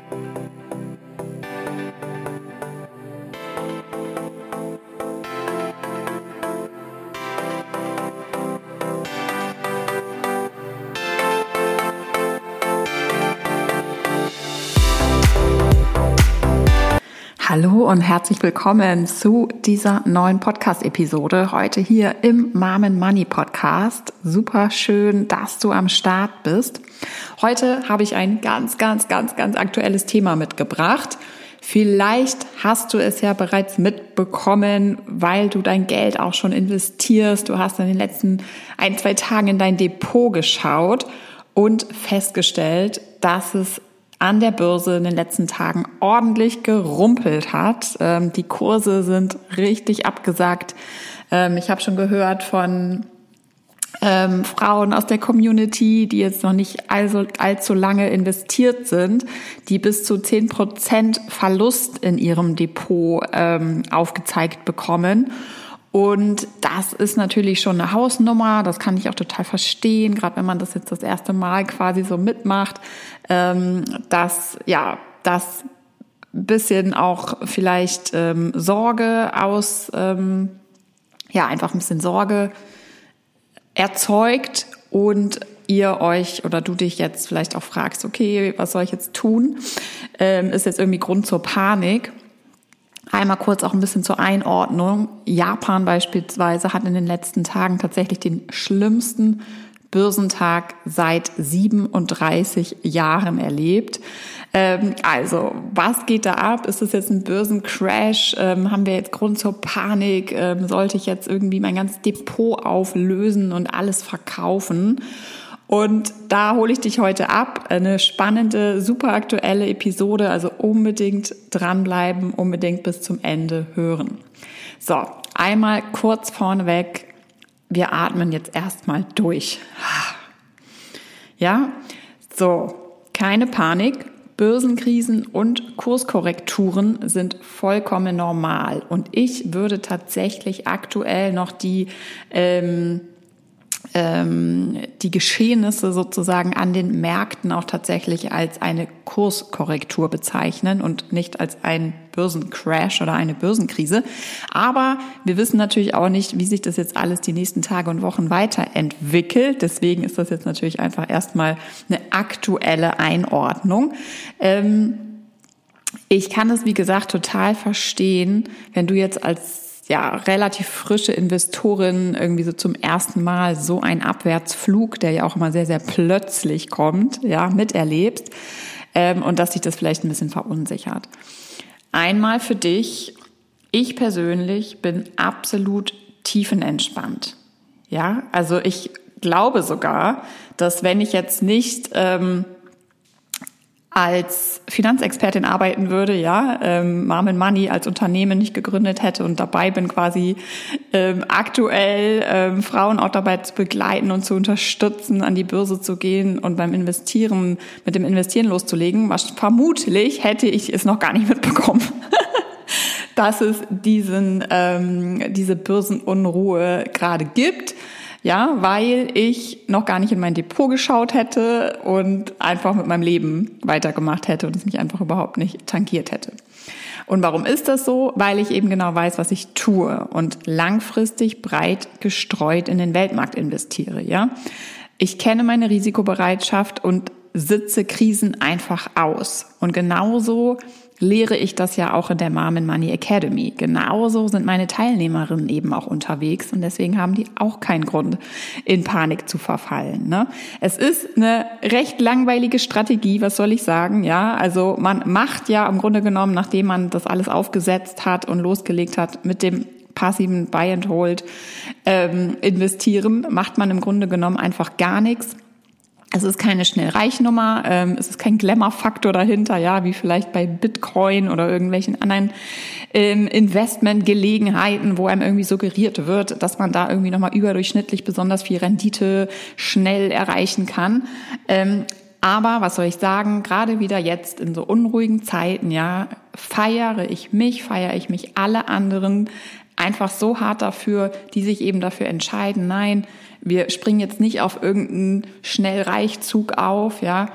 Hallo und herzlich willkommen zu dieser neuen Podcast-Episode, heute hier im Mom & Money Podcast. Super schön, dass du am Start bist. Heute habe ich ein ganz aktuelles Thema mitgebracht. Vielleicht hast du es ja bereits mitbekommen, weil du dein Geld auch schon investierst. Du hast in den letzten 1-2 Tagen in dein Depot geschaut und festgestellt, dass es an der Börse in den letzten Tagen ordentlich gerumpelt hat. Die Kurse sind richtig abgesackt. Ich habe schon gehört von Frauen aus der Community, die jetzt noch nicht allzu lange investiert sind, die bis zu 10% Verlust in ihrem Depot aufgezeigt bekommen. Und das ist natürlich schon eine Hausnummer, das kann ich auch total verstehen, gerade wenn man das jetzt das erste Mal quasi so mitmacht, dass das bisschen auch vielleicht Sorge einfach ein bisschen Sorge erzeugt und ihr euch oder du dich jetzt vielleicht auch fragst, okay, was soll ich jetzt tun? Ist jetzt irgendwie Grund zur Panik. Einmal kurz auch ein bisschen zur Einordnung. Japan beispielsweise hat in den letzten Tagen tatsächlich den schlimmsten Börsentag seit 37 Jahren erlebt. Also, was geht da ab? Ist das jetzt ein Börsencrash? Haben wir jetzt Grund zur Panik? Sollte ich jetzt irgendwie mein ganzes Depot auflösen und alles verkaufen? Und da hole ich dich heute ab. Eine spannende, super aktuelle Episode, also unbedingt dranbleiben, unbedingt bis zum Ende hören. So, einmal kurz vorneweg, wir atmen jetzt erstmal durch. Ja, so, keine Panik. Börsenkrisen und Kurskorrekturen sind vollkommen normal. Und ich würde tatsächlich aktuell noch die Geschehnisse sozusagen an den Märkten auch tatsächlich als eine Kurskorrektur bezeichnen und nicht als ein Börsencrash oder eine Börsenkrise. Aber wir wissen natürlich auch nicht, wie sich das jetzt alles die nächsten Tage und Wochen weiterentwickelt. Deswegen ist das jetzt natürlich einfach erstmal eine aktuelle Einordnung. Ich kann das, wie gesagt, total verstehen, wenn du jetzt als relativ frische Investorin irgendwie so zum ersten Mal so einen Abwärtsflug, der ja auch immer sehr, sehr plötzlich kommt, miterlebst, und dass dich das vielleicht ein bisschen verunsichert. Einmal für dich, ich persönlich bin absolut tiefenentspannt. Ja, also ich glaube sogar, dass wenn ich jetzt nicht als Finanzexpertin arbeiten würde, Mom & Money als Unternehmen nicht gegründet hätte und dabei bin quasi aktuell Frauen auch dabei zu begleiten und zu unterstützen, an die Börse zu gehen und mit dem Investieren loszulegen, was vermutlich hätte ich es noch gar nicht mitbekommen, dass es diese Börsenunruhe gerade gibt. Ja, weil ich noch gar nicht in mein Depot geschaut hätte und einfach mit meinem Leben weitergemacht hätte und es mich einfach überhaupt nicht tangiert hätte. Und warum ist das so? Weil ich eben genau weiß, was ich tue und langfristig breit gestreut in den Weltmarkt investiere, ja. Ich kenne meine Risikobereitschaft und sitze Krisen einfach aus. Und genauso lehre ich das ja auch in der Mom & Money Academy. Genauso sind meine Teilnehmerinnen eben auch unterwegs und deswegen haben die auch keinen Grund, in Panik zu verfallen. Ne? Es ist eine recht langweilige Strategie, was soll ich sagen? Ja, also man macht ja im Grunde genommen, nachdem man das alles aufgesetzt hat und losgelegt hat mit dem passiven Buy and Hold investieren, macht man im Grunde genommen einfach gar nichts. Es ist keine Schnellreichnummer, es ist kein Glamour-Faktor dahinter, wie vielleicht bei Bitcoin oder irgendwelchen anderen Investmentgelegenheiten, wo einem irgendwie suggeriert wird, dass man da irgendwie nochmal überdurchschnittlich besonders viel Rendite schnell erreichen kann. Aber was soll ich sagen, gerade wieder jetzt in so unruhigen Zeiten, feiere ich mich alle anderen einfach so hart dafür, die sich eben dafür entscheiden, nein, wir springen jetzt nicht auf irgendeinen Schnellreichzug auf,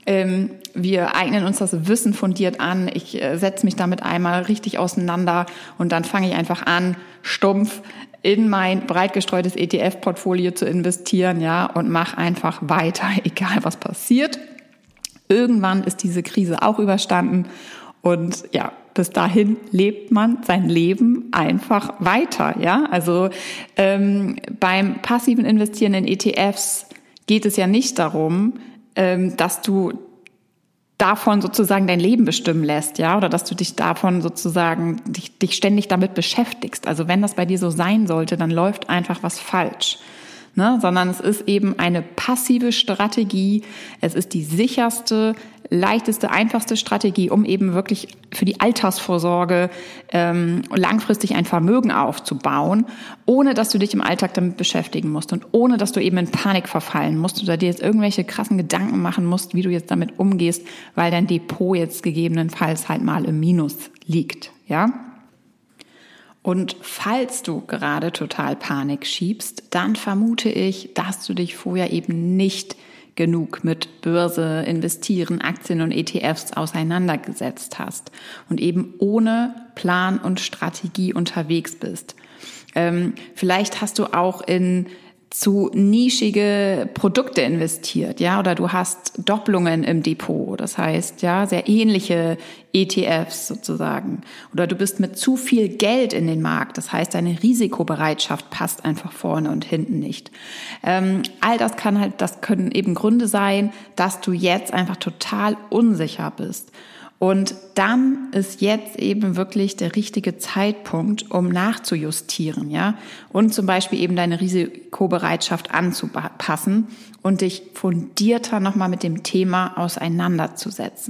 Wir eignen uns das Wissen fundiert an. Ich setze mich damit einmal richtig auseinander und dann fange ich einfach an, stumpf in mein breit gestreutes ETF-Portfolio zu investieren, ja, und mache einfach weiter, egal was passiert. Irgendwann ist diese Krise auch überstanden und ja, bis dahin lebt man sein Leben einfach weiter, ja. Also beim passiven Investieren in ETFs geht es ja nicht darum, dass du davon sozusagen dein Leben bestimmen lässt, ja, oder dass du dich davon sozusagen dich ständig damit beschäftigst. Also wenn das bei dir so sein sollte, dann läuft einfach was falsch. Ne? Sondern es ist eben eine passive Strategie. Es ist die sicherste, leichteste, einfachste Strategie, um eben wirklich für die Altersvorsorge langfristig ein Vermögen aufzubauen, ohne dass du dich im Alltag damit beschäftigen musst und ohne dass du eben in Panik verfallen musst oder dir jetzt irgendwelche krassen Gedanken machen musst, wie du jetzt damit umgehst, weil dein Depot jetzt gegebenenfalls halt mal im Minus liegt, ja. Und falls du gerade total Panik schiebst, dann vermute ich, dass du dich vorher eben nicht genug mit Börse, Investieren, Aktien und ETFs auseinandergesetzt hast und eben ohne Plan und Strategie unterwegs bist. Vielleicht hast du auch in zu nischige Produkte investiert, ja, oder du hast Doppelungen im Depot, das heißt, ja, sehr ähnliche ETFs sozusagen, oder du bist mit zu viel Geld in den Markt, das heißt, deine Risikobereitschaft passt einfach vorne und hinten nicht. All das können eben Gründe sein, dass du jetzt einfach total unsicher bist. Und dann ist jetzt eben wirklich der richtige Zeitpunkt, um nachzujustieren, ja, und zum Beispiel eben deine Risikobereitschaft anzupassen und dich fundierter nochmal mit dem Thema auseinanderzusetzen.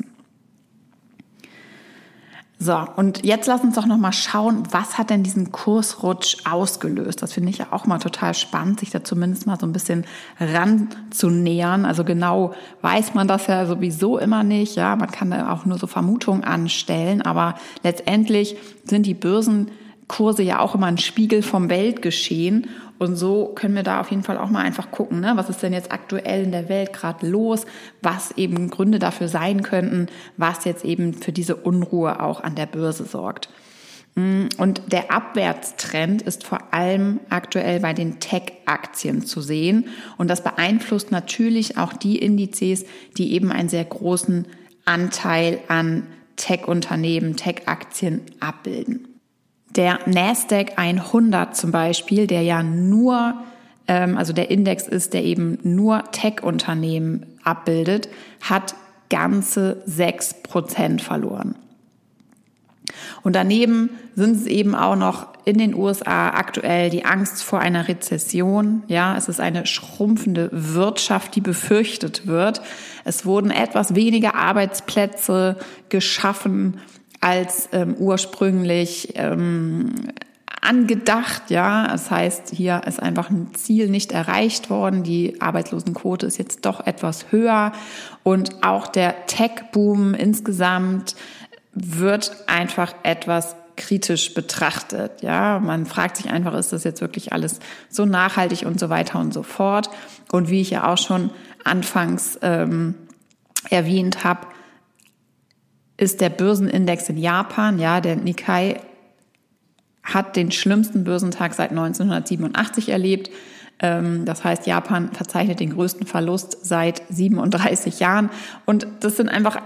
So, und jetzt lass uns doch nochmal schauen, was hat denn diesen Kursrutsch ausgelöst? Das finde ich ja auch mal total spannend, sich da zumindest mal so ein bisschen ranzunähern. Also genau weiß man das ja sowieso immer nicht. Ja, man kann da auch nur so Vermutungen anstellen, aber letztendlich sind die Börsenkurse ja auch immer ein Spiegel vom Weltgeschehen. Und so können wir da auf jeden Fall auch mal einfach gucken, ne? Was ist denn jetzt aktuell in der Welt gerade los, was eben Gründe dafür sein könnten, was jetzt eben für diese Unruhe auch an der Börse sorgt. Und der Abwärtstrend ist vor allem aktuell bei den Tech-Aktien zu sehen. Und das beeinflusst natürlich auch die Indizes, die eben einen sehr großen Anteil an Tech-Unternehmen, Tech-Aktien abbilden. Der Nasdaq 100 zum Beispiel, der ja nur, also der Index ist, der eben nur Tech-Unternehmen abbildet, hat ganze 6% verloren. Und daneben sind es eben auch noch in den USA aktuell die Angst vor einer Rezession. Ja, es ist eine schrumpfende Wirtschaft, die befürchtet wird. Es wurden etwas weniger Arbeitsplätze geschaffen als ursprünglich angedacht, ja. Das heißt, hier ist einfach ein Ziel nicht erreicht worden. Die Arbeitslosenquote ist jetzt doch etwas höher und auch der Tech-Boom insgesamt wird einfach etwas kritisch betrachtet, ja. Man fragt sich einfach, ist das jetzt wirklich alles so nachhaltig und so weiter und so fort. Und wie ich ja auch schon anfangs erwähnt habe, ist der Börsenindex in Japan, ja, der Nikkei hat den schlimmsten Börsentag seit 1987 erlebt. Das heißt, Japan verzeichnet den größten Verlust seit 37 Jahren. Und das sind einfach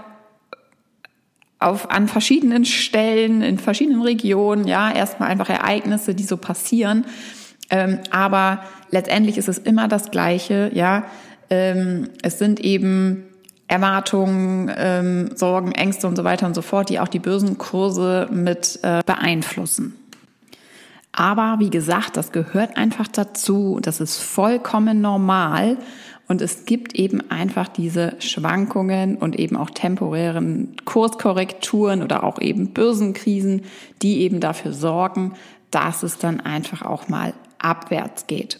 an verschiedenen Stellen, in verschiedenen Regionen, ja, erstmal einfach Ereignisse, die so passieren. Aber letztendlich ist es immer das Gleiche, ja. Es sind eben Erwartungen, Sorgen, Ängste und so weiter und so fort, die auch die Börsenkurse mit beeinflussen. Aber wie gesagt, das gehört einfach dazu, das ist vollkommen normal und es gibt eben einfach diese Schwankungen und eben auch temporären Kurskorrekturen oder auch eben Börsenkrisen, die eben dafür sorgen, dass es dann einfach auch mal abwärts geht.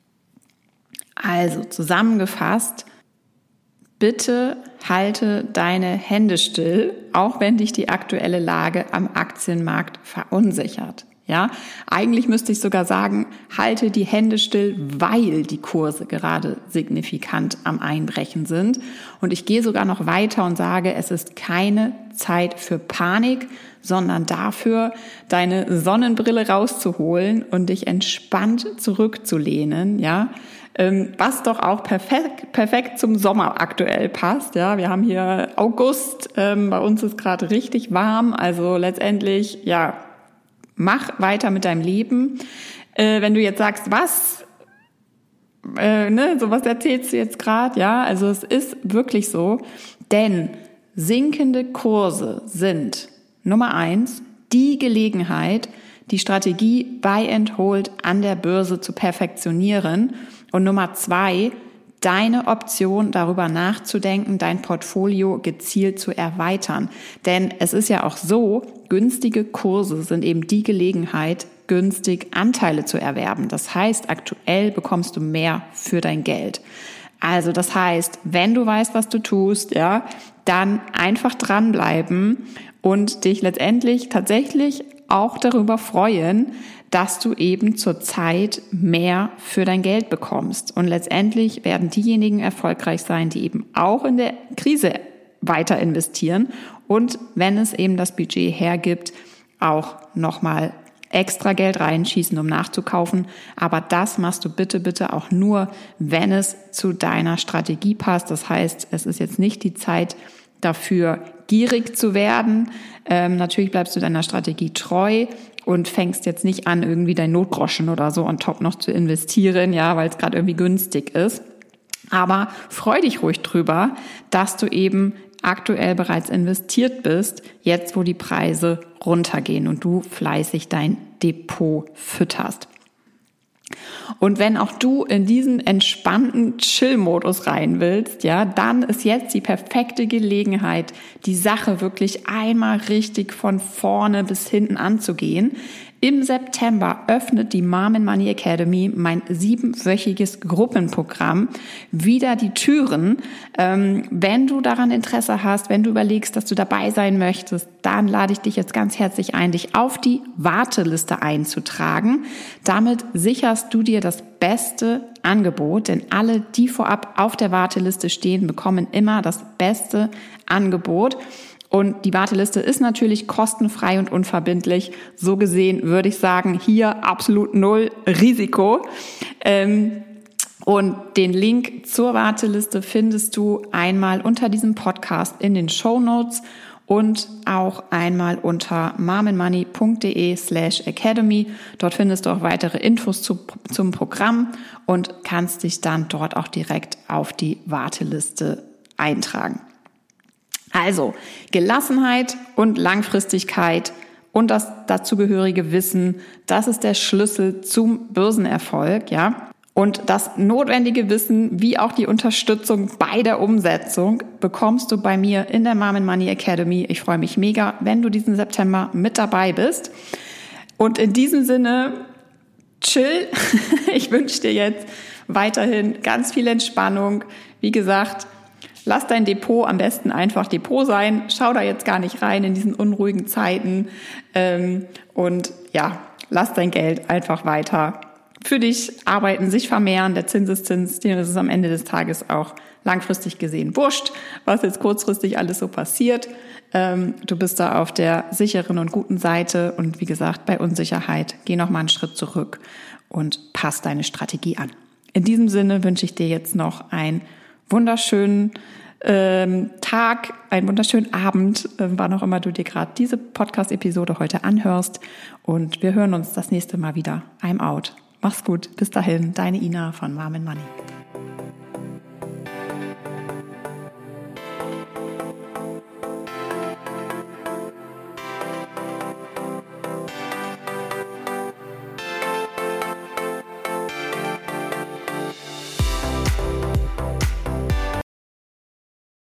Also zusammengefasst, bitte halte deine Hände still, auch wenn dich die aktuelle Lage am Aktienmarkt verunsichert. Ja, eigentlich müsste ich sogar sagen, halte die Hände still, weil die Kurse gerade signifikant am Einbrechen sind. Und ich gehe sogar noch weiter und sage, es ist keine Zeit für Panik, sondern dafür, deine Sonnenbrille rauszuholen und dich entspannt zurückzulehnen, ja. Was doch auch perfekt zum Sommer aktuell passt. Ja, wir haben hier August, bei uns ist gerade richtig warm, also letztendlich, ja, mach weiter mit deinem Leben. Wenn du jetzt sagst, was erzählst du jetzt gerade? Ja, also es ist wirklich so, denn sinkende Kurse sind Nummer 1 die Gelegenheit, die Strategie Buy and Hold an der Börse zu perfektionieren und Nummer 2 deine Option, darüber nachzudenken, dein Portfolio gezielt zu erweitern. Denn es ist ja auch so, günstige Kurse sind eben die Gelegenheit, günstig Anteile zu erwerben. Das heißt, aktuell bekommst du mehr für dein Geld. Also das heißt, wenn du weißt, was du tust, ja, dann einfach dranbleiben und dich letztendlich tatsächlich auch darüber freuen, dass du eben zurzeit mehr für dein Geld bekommst. Und letztendlich werden diejenigen erfolgreich sein, die eben auch in der Krise weiter investieren und wenn es eben das Budget hergibt, auch nochmal extra Geld reinschießen, um nachzukaufen. Aber das machst du bitte auch nur, wenn es zu deiner Strategie passt. Das heißt, es ist jetzt nicht die Zeit dafür, gierig zu werden. Natürlich bleibst du deiner Strategie treu und fängst jetzt nicht an, irgendwie dein Notgroschen oder so on top noch zu investieren, ja, weil es gerade irgendwie günstig ist. Aber freu dich ruhig drüber, dass du eben aktuell bereits investiert bist, jetzt wo die Preise runtergehen und du fleißig dein Depot fütterst. Und wenn auch du in diesen entspannten Chill-Modus rein willst, ja, dann ist jetzt die perfekte Gelegenheit, die Sache wirklich einmal richtig von vorne bis hinten anzugehen. Im September öffnet die Mom and Money Academy, mein 7-wöchiges Gruppenprogramm, wieder die Türen. Wenn du daran Interesse hast, wenn du überlegst, dass du dabei sein möchtest, dann lade ich dich jetzt ganz herzlich ein, dich auf die Warteliste einzutragen. Damit sicherst du dir das beste Angebot, denn alle, die vorab auf der Warteliste stehen, bekommen immer das beste Angebot. Und die Warteliste ist natürlich kostenfrei und unverbindlich. So gesehen würde ich sagen, hier absolut 0 Risiko. Und den Link zur Warteliste findest du einmal unter diesem Podcast in den Shownotes und auch einmal unter momandmoney.de/academy. Dort findest du auch weitere Infos zum Programm und kannst dich dann dort auch direkt auf die Warteliste eintragen. Also Gelassenheit und Langfristigkeit und das dazugehörige Wissen, das ist der Schlüssel zum Börsenerfolg, ja. Und das notwendige Wissen, wie auch die Unterstützung bei der Umsetzung, bekommst du bei mir in der Mom and Money Academy. Ich freue mich mega, wenn du diesen September mit dabei bist. Und in diesem Sinne, chill. Ich wünsche dir jetzt weiterhin ganz viel Entspannung. Wie gesagt, lass dein Depot am besten einfach Depot sein. Schau da jetzt gar nicht rein in diesen unruhigen Zeiten. Und ja, lass dein Geld einfach weiter für dich arbeiten, sich vermehren. Der Zinseszins, dem ist es am Ende des Tages auch langfristig gesehen wurscht, was jetzt kurzfristig alles so passiert. Du bist da auf der sicheren und guten Seite. Und wie gesagt, bei Unsicherheit, geh noch mal einen Schritt zurück und pass deine Strategie an. In diesem Sinne wünsche ich dir jetzt noch einen wunderschönen Tag, einen wunderschönen Abend, wann auch immer du dir gerade diese Podcast-Episode heute anhörst. Und wir hören uns das nächste Mal wieder. I'm out. Mach's gut. Bis dahin, deine Ina von Mom and Money.